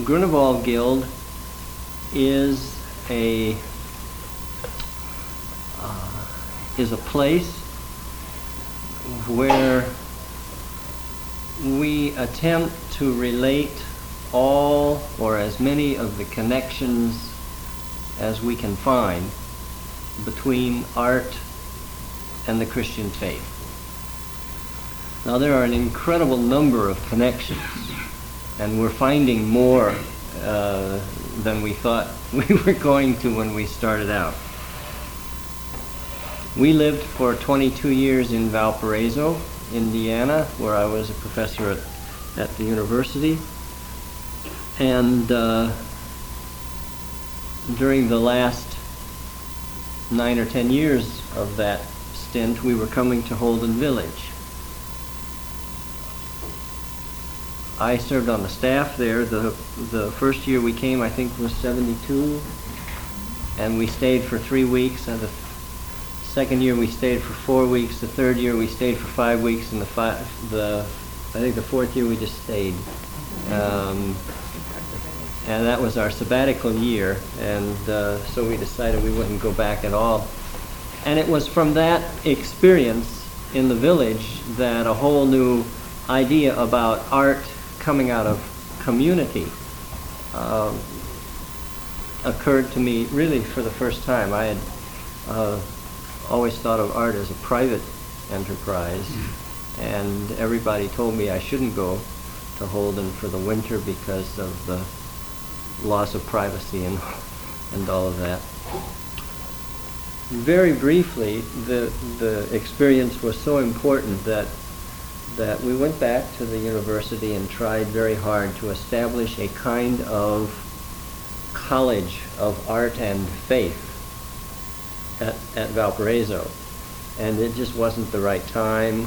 Grunewald Guild is a place where we attempt to relate all or as many of the connections as we can find between art and the Christian faith. Now, there are an incredible number of connections, and we're finding more than we thought we were going to when we started out. We lived for 22 years in Valparaiso, Indiana, where I was a professor at the university. And during the last 9 or 10 years of that stint, we were coming to Holden Village. I served on the staff there. The first year we came, I think, was 72, and we stayed for 3 weeks. And the second year we stayed for 4 weeks. The third year we stayed for 5 weeks, and I think the fourth year we just stayed. And that was our sabbatical year, and so we decided we wouldn't go back at all. And it was from that experience in the village that a whole new idea about art coming out of community occurred to me really for the first time. I had always thought of art as a private enterprise, and everybody told me I shouldn't go to Holden for the winter because of the loss of privacy and all of that. Very briefly, the experience was so important that we went back to the university and tried very hard to establish a kind of college of art and faith at Valparaiso. And it just wasn't the right time.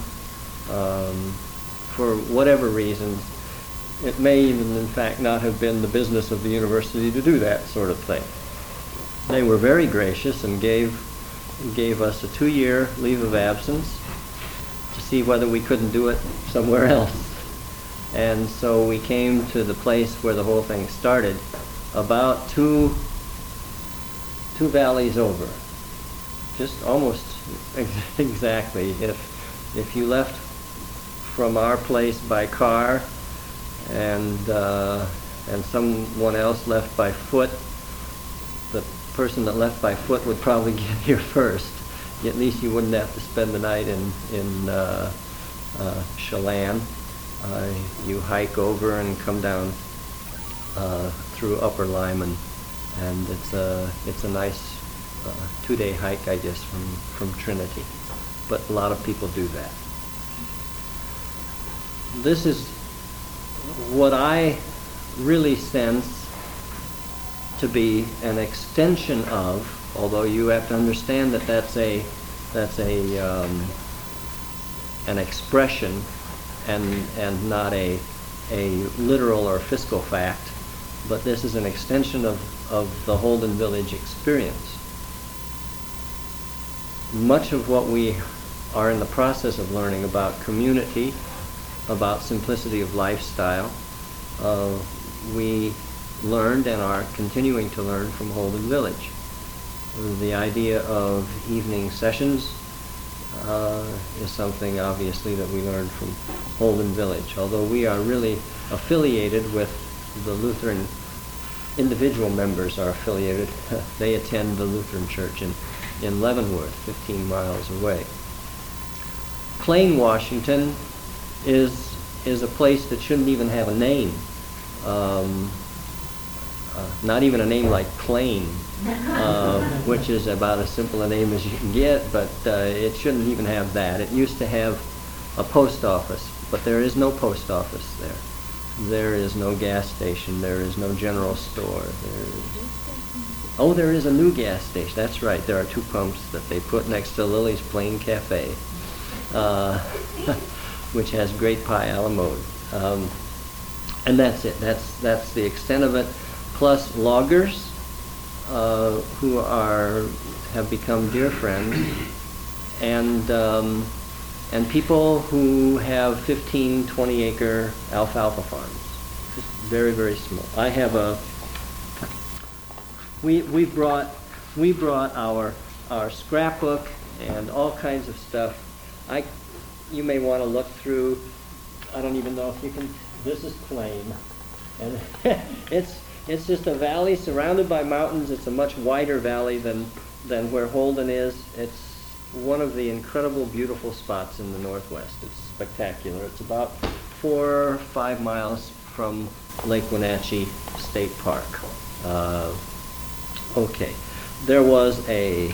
For whatever reasons, it may even, in fact, not have been the business of the university to do that sort of thing. They were very gracious and gave us a 2-year leave of absence to see whether we couldn't do it somewhere else. And so we came to the place where the whole thing started, about two valleys over. Just almost exactly. If you left from our place by car, and someone else left by foot, the person that left by foot would probably get here first. At least you wouldn't have to spend the night in Chelan. You hike over and come down through Upper Lyman, and it's a nice 2-day hike, I guess, from Trinity. But a lot of people do that. This is what I really sense to be an extension of, although you have to understand that that's an expression and not a literal or fiscal fact, but this is an extension of the Holden Village experience. Much of what we are in the process of learning about community, about simplicity of lifestyle, we learned and are continuing to learn from Holden Village. The idea of evening sessions is something obviously that we learned from Holden Village, although we are really affiliated with the Lutheran, individual members are affiliated. They attend the Lutheran church in Leavenworth, 15 miles away. Plain, Washington is a place that shouldn't even have a name. Not even a name like Plain, which is about as simple a name as you can get, but it shouldn't even have that. It used to have a post office, but there is no post office there. There is no gas station. There is no general store. There is a new gas station. That's right. There are 2 pumps that they put next to Lily's Plain Cafe, which has great pie a la mode. And that's it. That's the extent of it. Plus loggers, who have become dear friends, and people who have 15, 20-acre alfalfa farms. just very, very small. I have a, we brought our scrapbook and all kinds of stuff. You may want to look through, I don't even know if you can, this is plain. And it's just a valley surrounded by mountains. It's a much wider valley than where Holden is. It's one of the incredible, beautiful spots in the Northwest. It's spectacular. It's about 4 or 5 miles from Lake Wenatchee State Park. Okay, there was a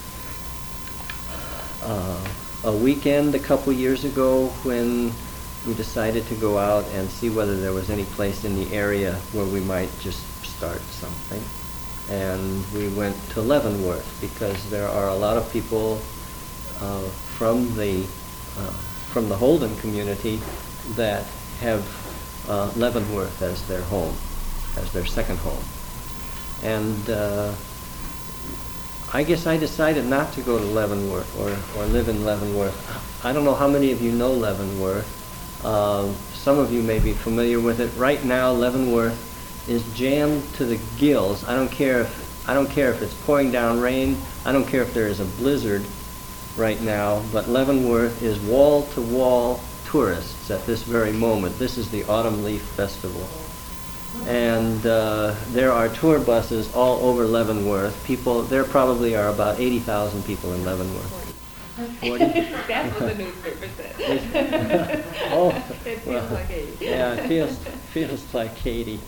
weekend a couple years ago when we decided to go out and see whether there was any place in the area where we might just start something. And we went to Leavenworth because there are a lot of people from the Holden community that have Leavenworth as their home, as their second home. And I guess I decided not to go to Leavenworth or live in Leavenworth. I don't know how many of you know Leavenworth. Some of you may be familiar with it. Right now, Leavenworth is jammed to the gills. I don't care if it's pouring down rain. I don't care if there is a blizzard right now. But Leavenworth is wall-to-wall tourists at this very moment. This is the Autumn Leaf Festival. And there are tour buses all over Leavenworth. There probably are about 80,000 people in Leavenworth. 40? That's what the newspaper said. Oh, it feels like 80. Yeah, it feels like 80.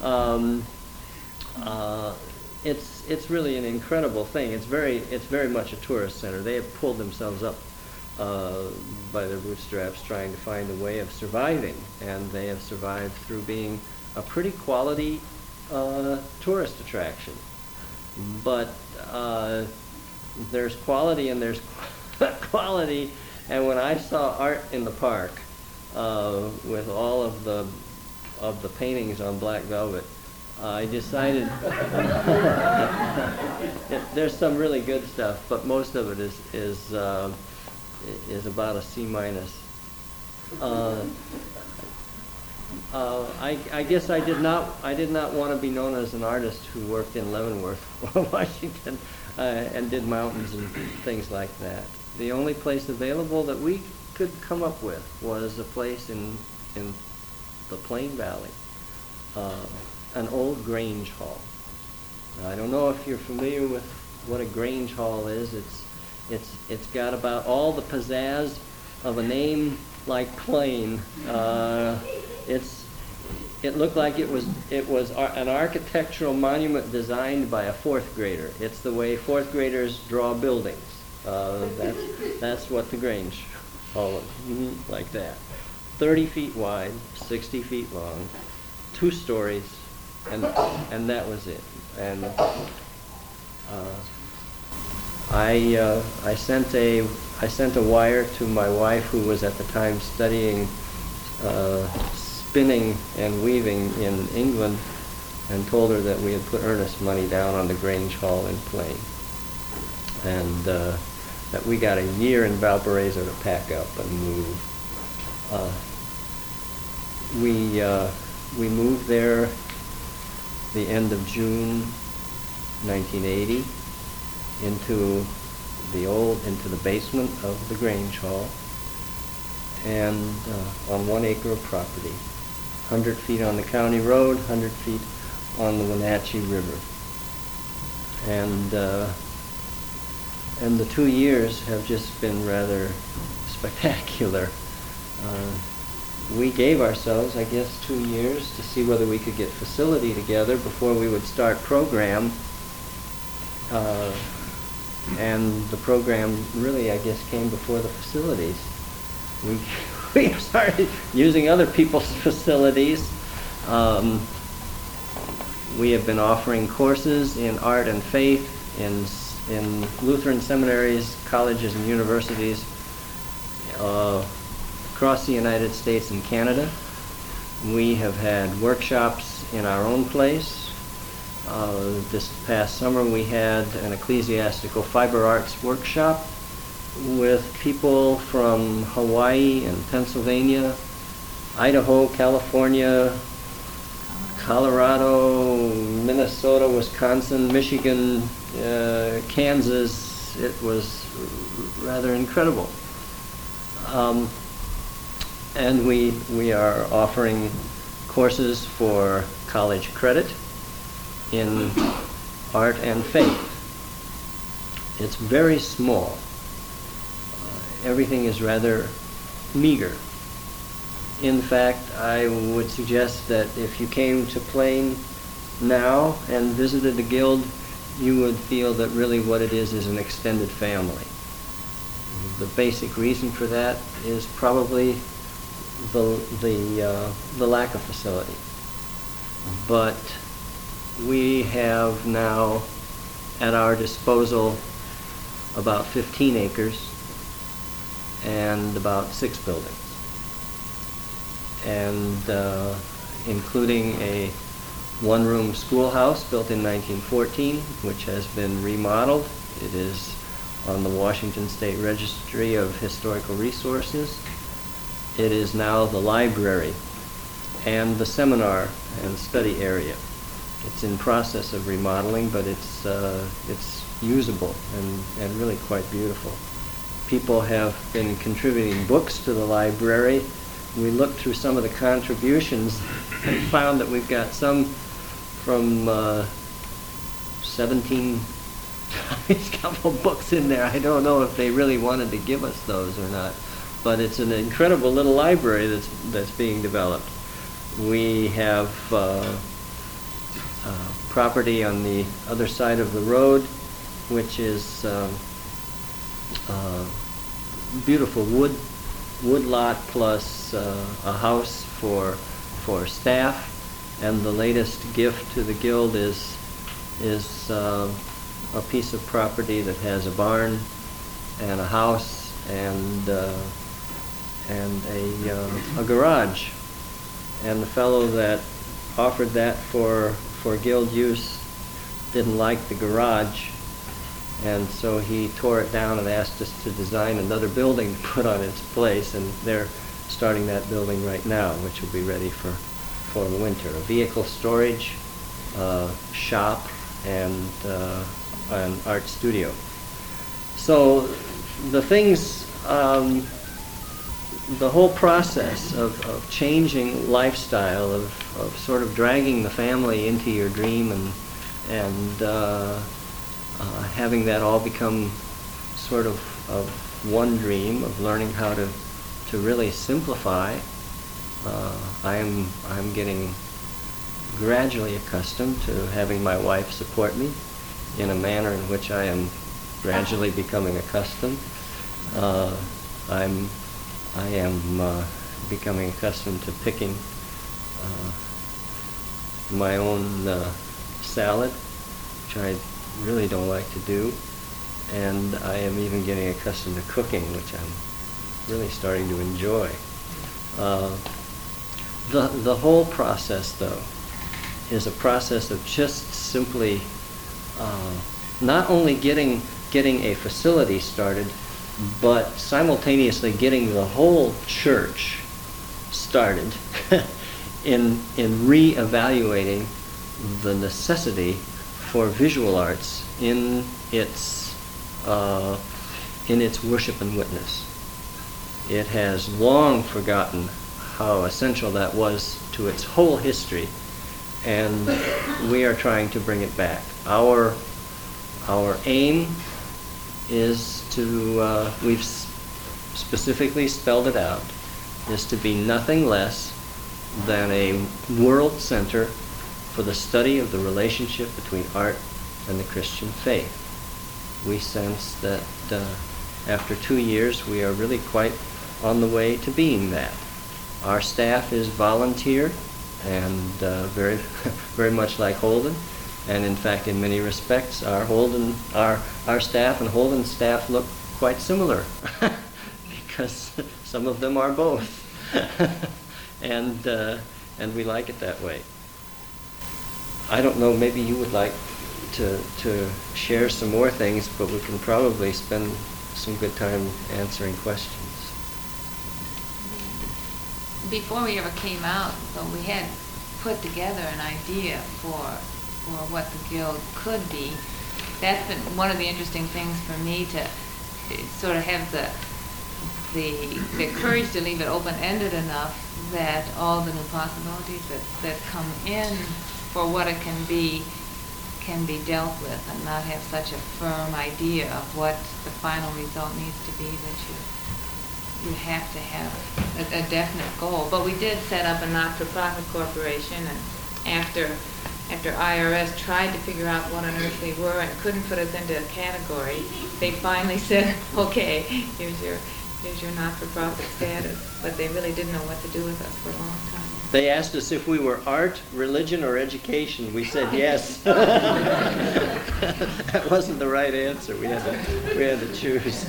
It's really an incredible thing. It's very much a tourist center. They have pulled themselves up by their bootstraps trying to find a way of surviving, and they have survived through being a pretty quality tourist attraction. But there's quality and there's quality, and when I saw art in the park with all of the paintings on black velvet, I decided there's some really good stuff, but most of it is about a C minus. I guess I did not want to be known as an artist who worked in Leavenworth, Washington, and did mountains and things like that. The only place available that we could come up with was a place in the Plain Valley, an old Grange Hall. Now, I don't know if you're familiar with what a Grange Hall is. It's got about all the pizzazz of a name like Plain. It looked like it was an architectural monument designed by a fourth grader. It's the way fourth graders draw buildings. That's what the Grange Hall is, like that. 30 feet wide, 60 feet long, 2 stories, and that was it. And I sent a wire to my wife, who was at the time studying spinning and weaving in England, and told her that we had put earnest money down on the Grange Hall in Plain, and that we got a year in Valparaiso to pack up and move. We moved there the end of June 1980 into the basement of the Grange Hall, and on 1 acre of property, 100 feet on the county road, 100 feet on the Wenatchee River. And the 2 years have just been rather spectacular. We gave ourselves, I guess, 2 years to see whether we could get facility together before we would start program. And the program really, I guess, came before the facilities. We started using other people's facilities. We have been offering courses in art and faith in Lutheran seminaries, colleges, and universities across the United States and Canada. We have had workshops in our own place. This past summer we had an ecclesiastical fiber arts workshop with people from Hawaii and Pennsylvania, Idaho, California, Colorado, Minnesota, Wisconsin, Michigan, Kansas. It was rather incredible. And we are offering courses for college credit in art and faith. It's very small. Everything is rather meager. In fact, I would suggest that if you came to Plain now and visited the Guild, you would feel that really what it is an extended family. The basic reason for that is probably the lack of facility. But we have now at our disposal about 15 acres and about 6 buildings. And including a one-room schoolhouse built in 1914, which has been remodeled. It is on the Washington State Registry of Historical Resources. It is now the library and the seminar and study area. It's in process of remodeling, but it's usable and really quite beautiful. People have been contributing books to the library. We looked through some of the contributions and found that we've got some from 17, there's a couple books in there. I don't know if they really wanted to give us those or not, but it's an incredible little library that's being developed. We have property on the other side of the road, which is beautiful wood lot plus a house for staff, and the latest gift to the Guild is a piece of property that has a barn and a house and a garage. And the fellow that offered that for Guild use didn't like the garage, and so he tore it down and asked us to design another building to put on its place, and they're starting that building right now, which will be ready for the winter. A vehicle storage, shop, and an art studio. So the things, the whole process of changing lifestyle, of sort of dragging the family into your dream and having that all become sort of one dream, of learning how to really simplify. I'm getting gradually accustomed to having my wife support me in a manner in which I am gradually becoming accustomed. I am becoming accustomed to picking my own salad, which I really don't like to do, and I am even getting accustomed to cooking, which I'm really starting to enjoy. The whole process, though, is a process of just simply not only getting a facility started, but simultaneously getting the whole church started in re-evaluating the necessity for visual arts in its worship and witness. It has long forgotten how essential that was to its whole history, and we are trying to bring it back. Our aim is to, we've specifically spelled it out, is to be nothing less than a world center for the study of the relationship between art and the Christian faith. We sense that after 2 years we are really quite on the way to being that. Our staff is volunteer and very, very much like Holden, and in fact in many respects our staff and Holden's staff look quite similar because some of them are both. And we like it that way. I don't know, maybe you would like to share some more things, but we can probably spend some good time answering questions. Before we ever came out, though, we had put together an idea for what the guild could be. That's been one of the interesting things for me, to sort of have the courage to leave it open-ended enough that all the new possibilities that come in for what it can be dealt with, and not have such a firm idea of what the final result needs to be, that you have to have a definite goal. But we did set up a not-for-profit corporation, and after IRS tried to figure out what on earth we were and couldn't put us into a category, they finally said, okay, here's your not-for-profit status. But they really didn't know what to do with us for a long time. They asked us if we were art, religion, or education. We said yes. That wasn't the right answer. We had to choose.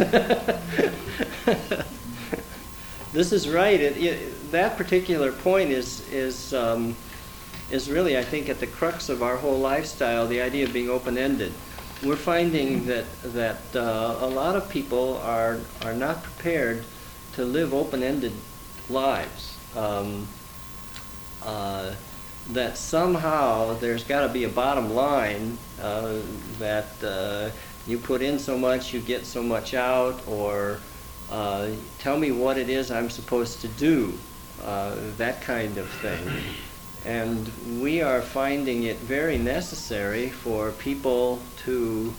This is right. That particular point is really, I think, at the crux of our whole lifestyle, the idea of being open-ended. We're finding that a lot of people are not prepared to live open-ended lives. That somehow there's got to be a bottom line, that you put in so much, you get so much out, or tell me what it is I'm supposed to do, that kind of thing. And we are finding it very necessary for people to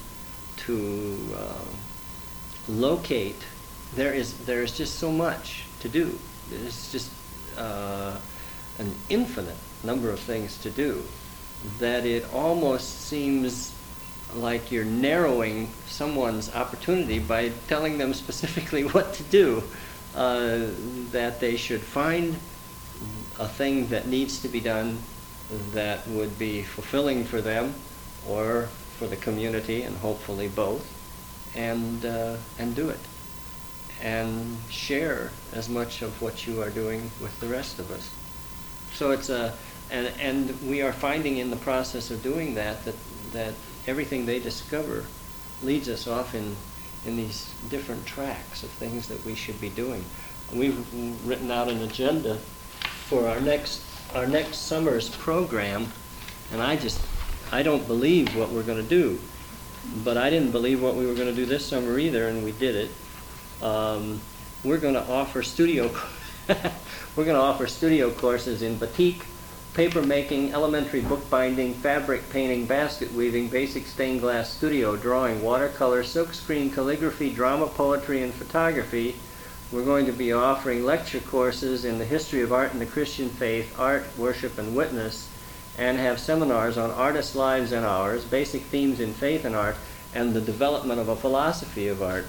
locate. There is just so much to do. There's just an infinite number of things to do that it almost seems like you're narrowing someone's opportunity by telling them specifically what to do. That they should find a thing that needs to be done that would be fulfilling for them or for the community, and hopefully both, and do it, and share as much of what you are doing with the rest of us. So it's and we are finding in the process of doing that everything they discover leads us off in these different tracks of things that we should be doing. We've written out an agenda for our next summer's program, and I don't believe what we're going to do, but I didn't believe what we were going to do this summer either, and we did it. We're going to offer studio courses in batik, paper making, elementary bookbinding, fabric painting, basket weaving, basic stained glass studio drawing, watercolor, silkscreen calligraphy, drama, poetry, and photography. We're going to be offering lecture courses in the history of art and the Christian faith, art, worship, and witness, and have seminars on artists' lives and ours, basic themes in faith and art, and the development of a philosophy of art.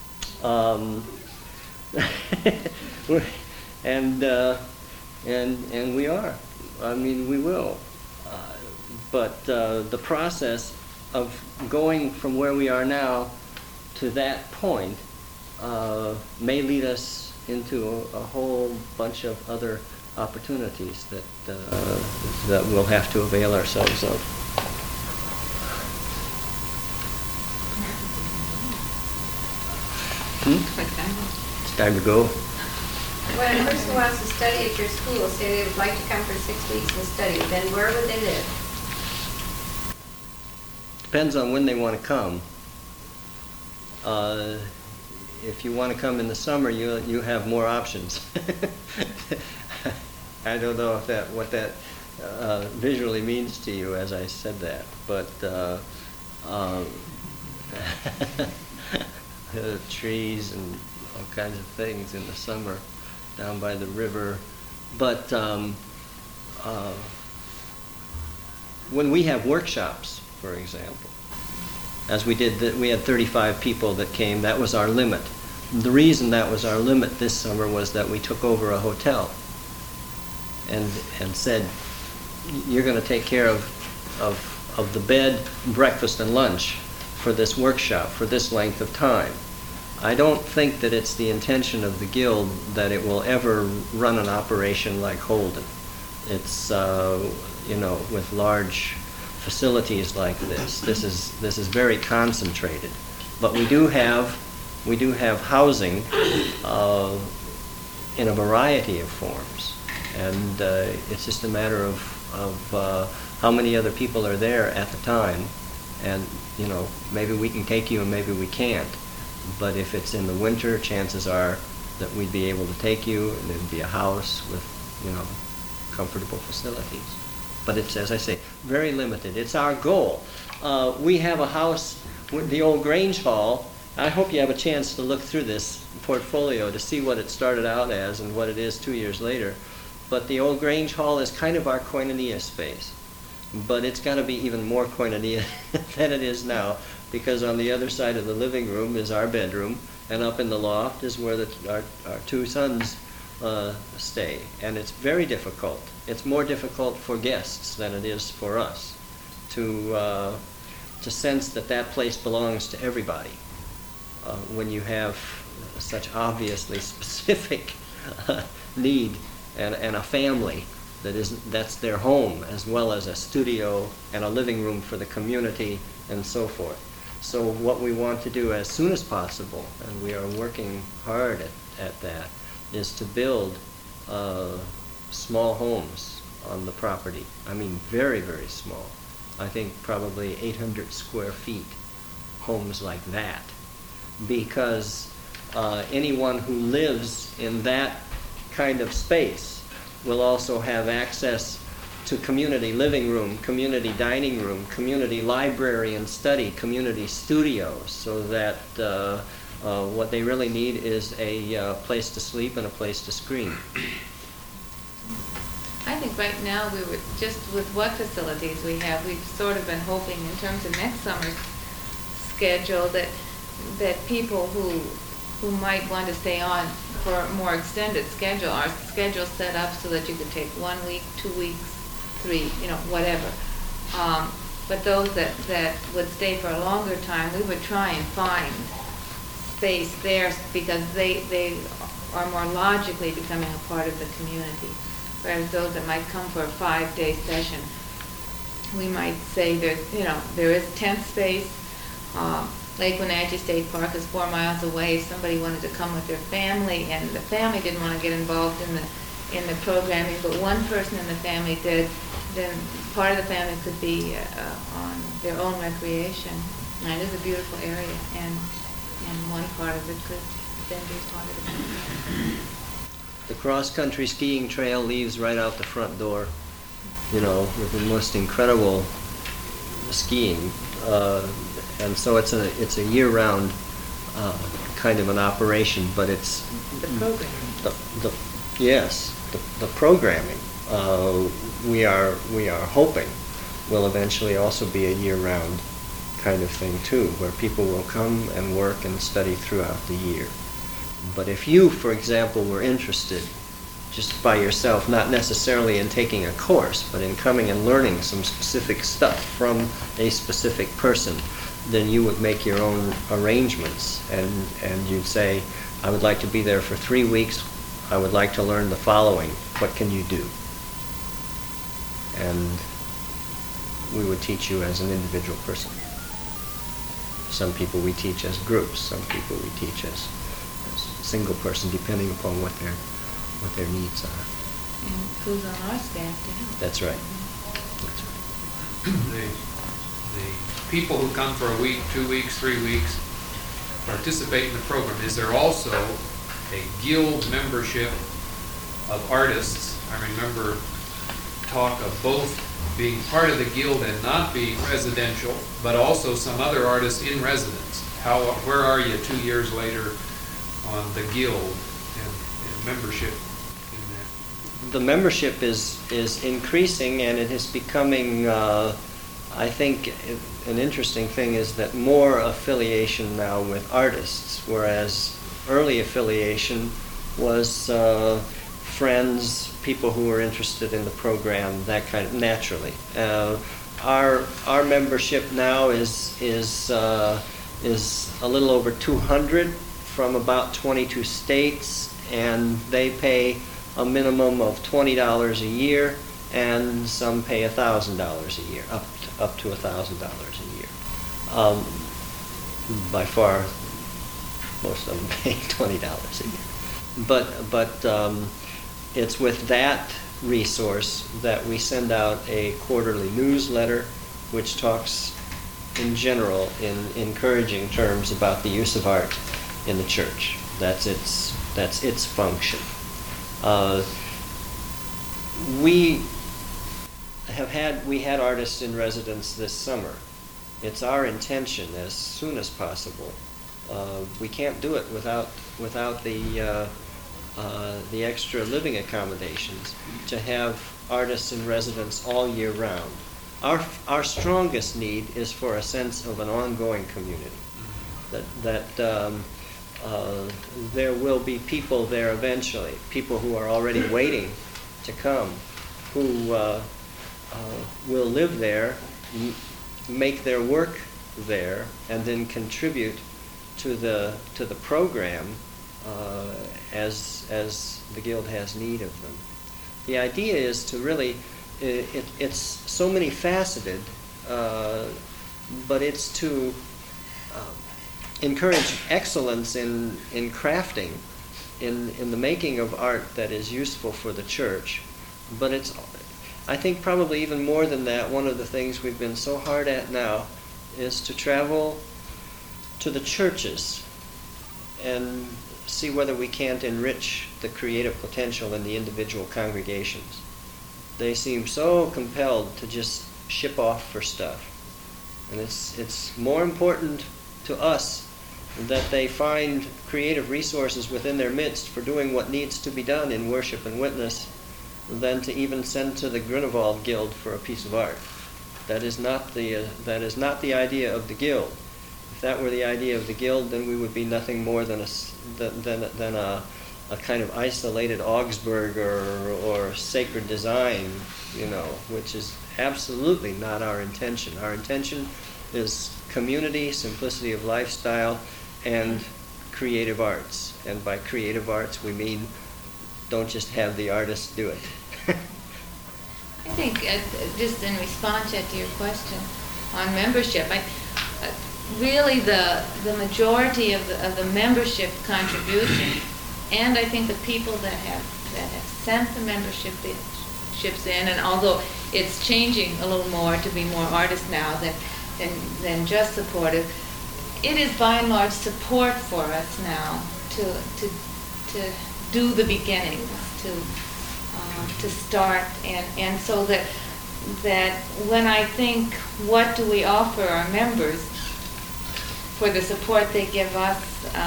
And we are. I mean, we will. But the process of going from where we are now to that point may lead us into a whole bunch of other opportunities that we'll have to avail ourselves of. It's time to go. When a person wants to study at your school, say they would like to come for 6 weeks and study, then where would they live? Depends on when they want to come. If you want to come in the summer, you have more options. I don't know what that visually means to you as I said that, but trees and all kinds of things in the summer down by the river. But when we have workshops, for example, as we did, we had 35 people that came. That was our limit. The reason that was our limit this summer was that we took over a hotel and said, you're going to take care of the bed, breakfast, and lunch for this workshop for this length of time. I don't think that it's the intention of the Guild that it will ever run an operation like Holden. It's with large facilities like this. This is very concentrated, but we do have housing in a variety of forms, and it's just a matter of how many other people are there at the time, and maybe we can take you and maybe we can't. But if it's in the winter, chances are that we'd be able to take you, and there'd be a house with comfortable facilities. But it's, as I say, very limited. It's our goal. We have a house, the old Grange Hall. I hope you have a chance to look through this portfolio to see what it started out as and what it is 2 years later. But the old Grange Hall is kind of our koinonia space. But it's got to be even more koinonia than it is now, because on the other side of the living room is our bedroom, and up in the loft is where our two sons stay. And it's very difficult. It's more difficult for guests than it is for us to sense that that place belongs to everybody. When you have such obviously specific need and a family that's their home, as well as a studio and a living room for the community and so forth. So what we want to do as soon as possible, and we are working hard at that, is to build small homes on the property. I mean, very, very small. I think probably 800 square feet, homes like that. Because anyone who lives in that kind of space will also have access to community living room, community dining room, community library and study, community studios, so that what they really need is a place to sleep and a place to screen. I think right now we were just with what facilities we have, we've sort of been hoping in terms of next summer's schedule that people who might want to stay on for a more extended schedule, our schedule set up so that you could take 1 week, 2 weeks, 3, whatever. But those that would stay for a longer time, we would try and find space there because they are more logically becoming a part of the community. Whereas those that might come for a 5-day session, we might say there is tent space. Lake Wenatchee State Park is 4 miles away. If somebody wanted to come with their family, and the family didn't want to get involved in the programming, but one person in the family did, then part of the family could be on their own recreation. And it is a beautiful area, and one part of it could then be part of the community. The cross-country skiing trail leaves right out the front door, with the most incredible skiing. And so it's a year-round kind of an operation, but it's the programming. The programming. We are hoping will eventually also be a year-round kind of thing too, where people will come and work and study throughout the year. But if you, for example, were interested just by yourself, not necessarily in taking a course, but in coming and learning some specific stuff from a specific person, then you would make your own arrangements, and you'd say, I would like to be there for 3 weeks, I would like to learn the following, what can you do? And we would teach you as an individual person. Some people we teach as groups, some people we teach as single person, depending upon what their needs are. And who's on our staff to help. That's right. The people who come for a week, 2 weeks, 3 weeks, participate in the program. Is there also a guild membership of artists? I remember talk of both being part of the guild and not being residential, but also some other artists in residence. Where are you 2 years later on the guild and membership in that? The membership is increasing, and it is becoming, I think, an interesting thing is that more affiliation now with artists, whereas early affiliation was friends, people who were interested in the program, that kind of, naturally. Our membership now is a little over 200 from about 22 states, and they pay a minimum of $20 a year, and some pay $1,000 a year, up to $1,000 a year. By far, most of them pay $20 a year. But it's with that resource that we send out a quarterly newsletter which talks in general in encouraging terms about the use of art in the church. That's its function. We had artists in residence this summer. It's our intention, as soon as possible. We can't do it without the extra living accommodations, to have artists in residence all year round. Our strongest need is for a sense of an ongoing community. That there will be people there eventually, people who are already waiting to come, who will live there, make their work there, and then contribute to the program as the Guild has need of them. The idea is to really, it's so many faceted, but it's to encourage excellence in crafting, in the making of art that is useful for the church. But it's, I think probably even more than that, one of the things we've been so hard at now is to travel to the churches and see whether we can't enrich the creative potential in the individual congregations. They seem so compelled to just ship off for stuff. And it's more important to us that they find creative resources within their midst for doing what needs to be done in worship and witness than to even send to the Grunewald Guild for a piece of art. That is not the idea of the Guild. If that were the idea of the Guild, then we would be nothing more than a kind of isolated Augsburg or sacred design, which is absolutely not our intention. Our intention is community, simplicity of lifestyle, and creative arts. And by creative arts, we mean don't just have the artists do it. I think, just in response to your question on membership, really the majority of the membership contribution, and I think the people that have sent the memberships in, and although it's changing a little more to be more artists now than just supportive, it is by and large support for us now to do the beginnings, to start, and so that when I think what do we offer our members for the support they give us,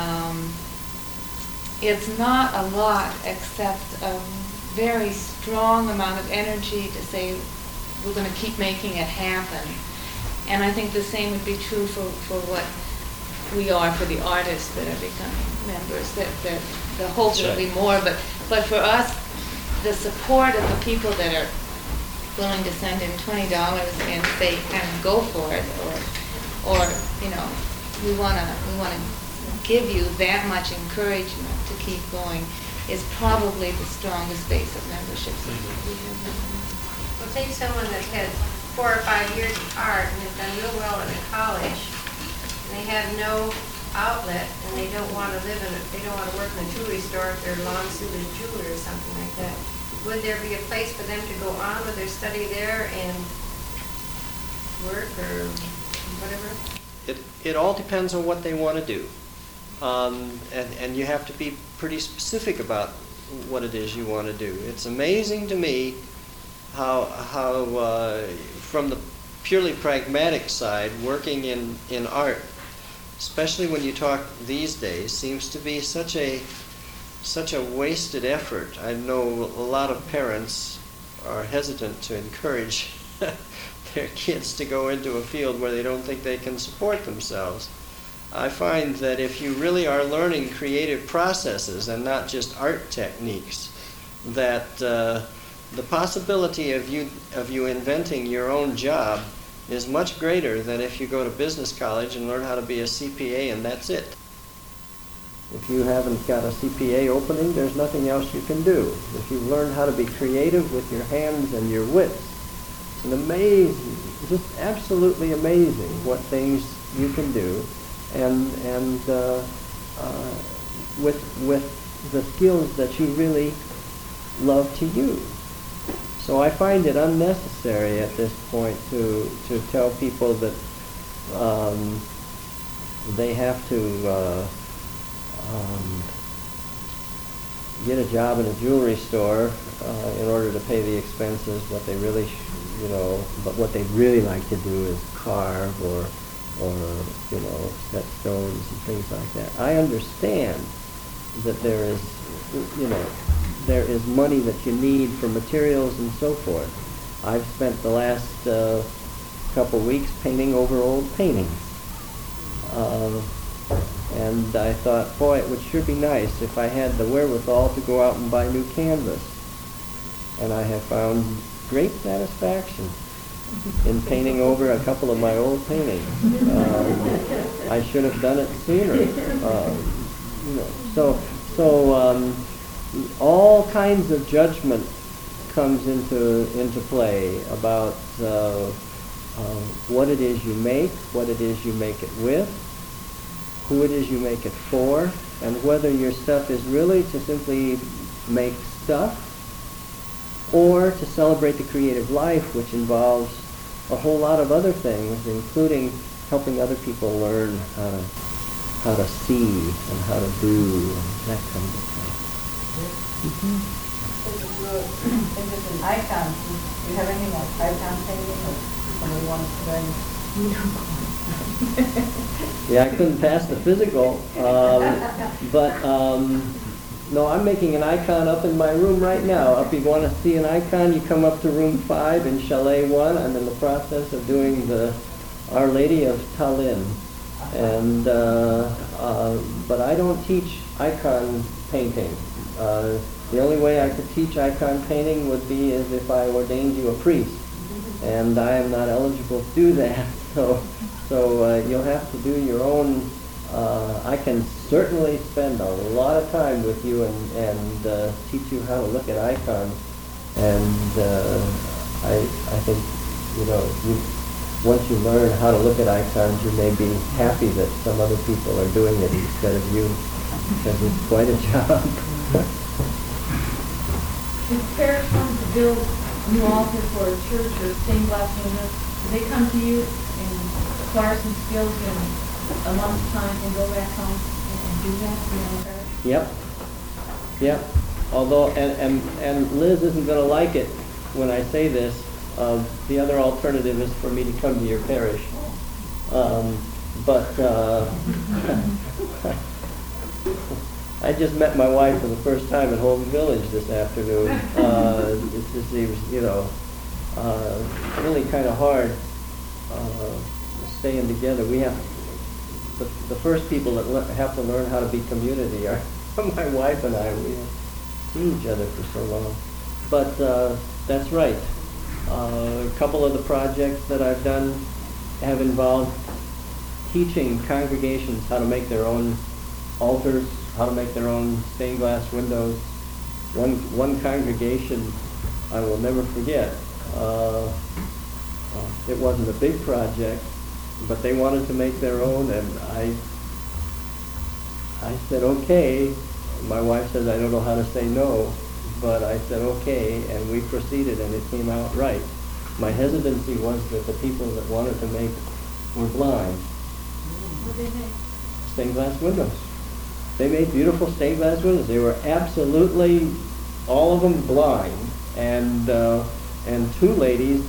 it's not a lot except a very strong amount of energy to say we're going to keep making it happen. And I think the same would be true for what we are for the artists that are becoming members. That the hope will be more, but for us, the support of the people that are willing to send in $20 and say kind of go for it, or we want to give you that much encouragement to keep going, is probably the strongest base of membership we have. Well, take someone that's had 4 or 5 years of art and has done real well in college, and they have no outlet, and they don't want to live in it. They don't want to work in a jewelry store if they're long-suited jeweler or something like that. Would there be a place for them to go on with their study there and work or whatever? It all depends on what they want to do, and you have to be pretty specific about what it is you want to do. It's amazing to me how from the purely pragmatic side, working in art, especially when you talk these days, seems to be such a wasted effort. I know a lot of parents are hesitant to encourage their kids to go into a field where they don't think they can support themselves. I find that if you really are learning creative processes and not just art techniques, that the possibility of you inventing your own job is much greater than if you go to business college and learn how to be a CPA and that's it. If you haven't got a CPA opening, there's nothing else you can do. If you learn how to be creative with your hands and your wits, it's an amazing, just absolutely amazing what things you can do, and with the skills that you really love to use. So I find it unnecessary at this point to tell people that they have to get a job in a jewelry store in order to pay the expenses. What they really, but what they really like to do is carve or set stones and things like that. I understand that there is money that you need for materials and so forth. I've spent the last couple weeks painting over old paintings. And I thought, boy, it would sure be nice if I had the wherewithal to go out and buy new canvas. And I have found great satisfaction in painting over a couple of my old paintings. I should have done it sooner. So all kinds of judgment comes into play about what it is you make, what it is you make it with, who it is you make it for, and whether your stuff is really to simply make stuff or to celebrate the creative life, which involves a whole lot of other things, including helping other people learn how to see and how to do and that kind of thing. Interesting icons. Do you have anything like icon painting or somebody wants to learn? Yeah, I couldn't pass the physical, but no, I'm making an icon up in my room right now. If you want to see an icon, you come up to room 5 in Chalet 1. I'm in the process of doing the Our Lady of Tallinn, and but I don't teach icon painting. The only way I could teach icon painting would be as if I ordained you a priest, and I am not eligible to do that. So you'll have to do your own. I can certainly spend a lot of time with you and teach you how to look at icons. And I think once you learn how to look at icons, you may be happy that some other people are doing it instead of you, because it's quite a job. If parents want to build a new altar for a church or stained glass windows, do they come to you and acquire some skills in a month's time and go back home and do that? Yep. Although, and Liz isn't going to like it when I say this. The other alternative is for me to come to your parish. I just met my wife for the first time at Holden Village this afternoon. It just seems, really kind of hard staying together. We have the first people that have to learn how to be community are my wife and I. We have seen each other for so long. But that's right. A couple of the projects that I've done have involved teaching congregations how to make their own altars, how to make their own stained glass windows. One congregation I will never forget. It wasn't a big project, but they wanted to make their own, and I said okay. My wife says I don't know how to say no, but I said okay, and we proceeded, and it came out right. My hesitancy was that the people that wanted to make were blind. What did they make? Stained glass windows. They made beautiful stained glass windows. They were absolutely, all of them blind, and two ladies,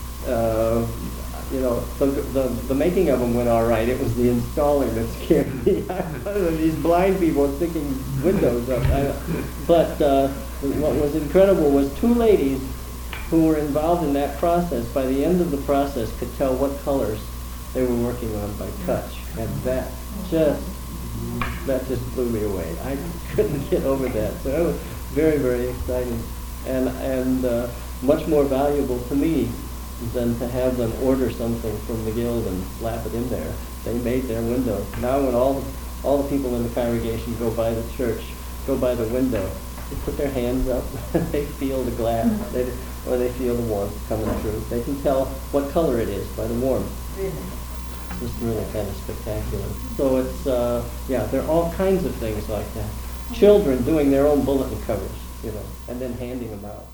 the making of them went all right. It was the installing that scared me. These blind people sticking windows up. But what was incredible was two ladies who were involved in that process, by the end of the process, could tell what colors they were working on by touch, and that just blew me away. I couldn't get over that. So that was very, very exciting, and much more valuable to me than to have them order something from the guild and slap it in there. They made their window. Now when all the people in the congregation go by the church, go by the window, they put their hands up, they feel the glass, or they feel the warmth coming through. They can tell what color it is by the warmth. Really? It's really kind of spectacular. So it's, there are all kinds of things like that. Children doing their own bulletin covers, and then handing them out.